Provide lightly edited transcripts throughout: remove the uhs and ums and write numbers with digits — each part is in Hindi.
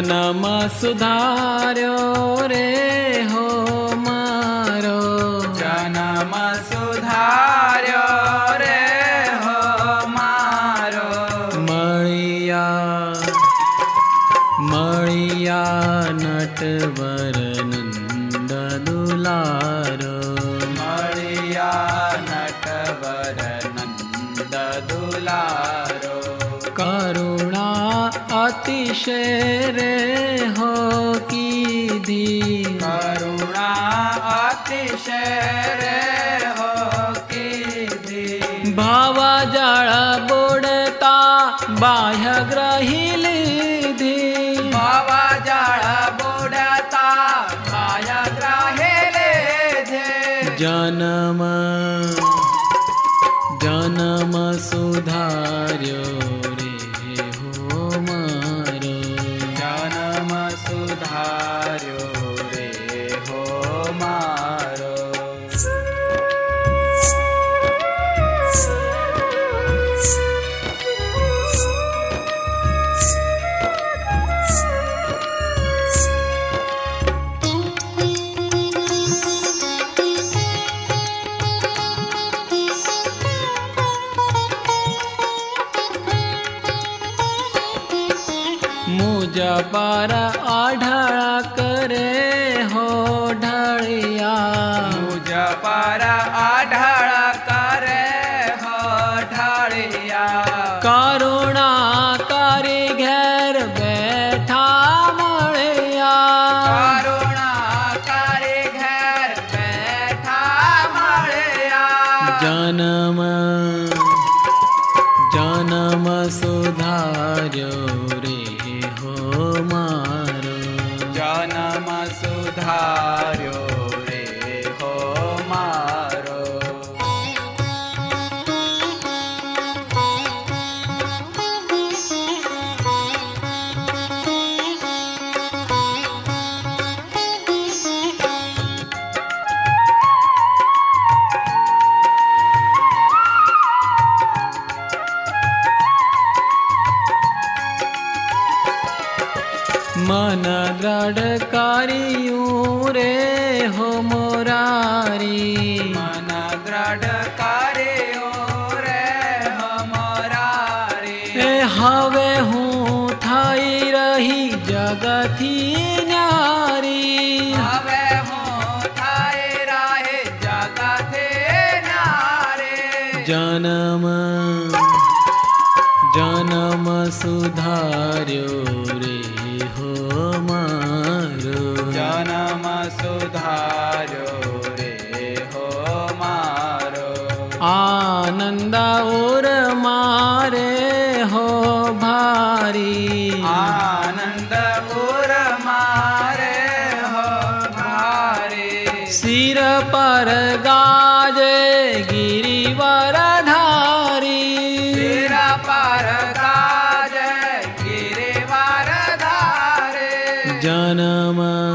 जन्म सुधार्यो रे हो मारो, जन्म सुधार्यो रे हो मारो। मळिया मळिया नटवर नंद दुलारो, मळिया नटवर नंद दुलारो। करुणा अतिशय रे हो कीधी, करुणा अतिशय रे हो कीधी। भावा जळ बुडता बाह्य ग्रहिलीधी, भावा जळ बुडता बाह्य ग्रहिलीधी। जन्म जन्म सुधार्यो रे हो मारो, जन्म सुधार्यो रे हो मारो। मुझ पर आढळा करे हो ढळिया, मुझ पर आढळ करे हो ढळिया। करुणा करी घेर बैठा मळिया, करुणा करी घेर बैठा मळिया। जन्म जन्म सुधार्यो रे हो मारो, जन्म सुधार्यो रे हो मारो। मन दृढ़ कारियूं रे हो मोरारी, मन दृढ़ कार्यो रे हो मोरारी। ए हवे हूँ थाई रही जगथी न्यारी, हवे हूँ थाई राहे जगथे न्यारे। जन्म जन्म सुधार्यो रे हो मारो, जन्म सुधार्यो रे हो मारो। आनंद और मारे हो भारी, आनंद उर मारे हो भारी। सिर पर गाजे गिरिवर धारी, सिर पर गाज गिरिवर धारे। जन्म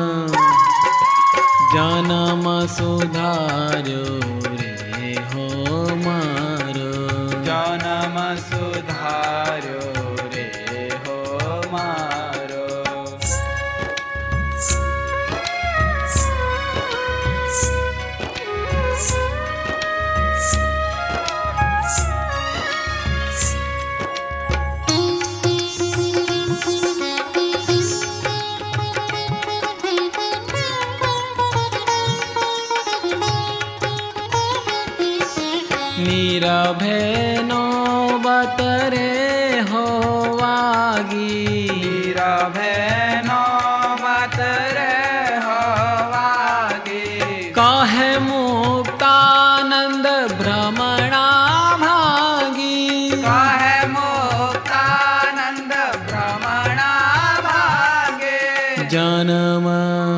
जन्म सुधार्यो रे हो मारो, जन्म सुधार्यो रे हो मारो। नीरभय नौबत रे हो वागी, नीरभय नौबत रे हो वागी। काहे मुक्तानंद भ्रमणा भागी, काहे मुक्तानंद भ्रमणा भागे। जन्म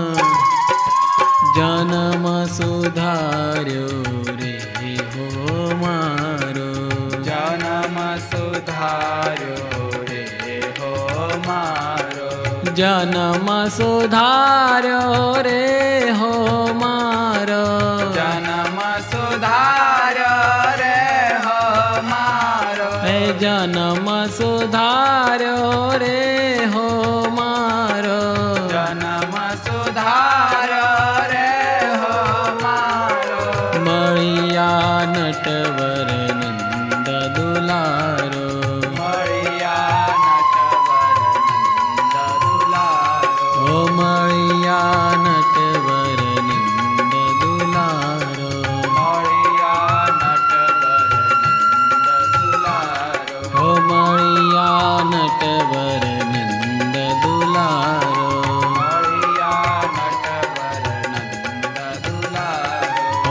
जन्म सुधार्यो रे हो मारो, जन्म सुधार्यो रे हो मारो। जन्म सुधार्यो रे हो मारो, जन्म सुधार्यो रे हो मारो। जन्म सुधार्यो रे हो मारो,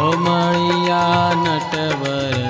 મળ્યા નટવર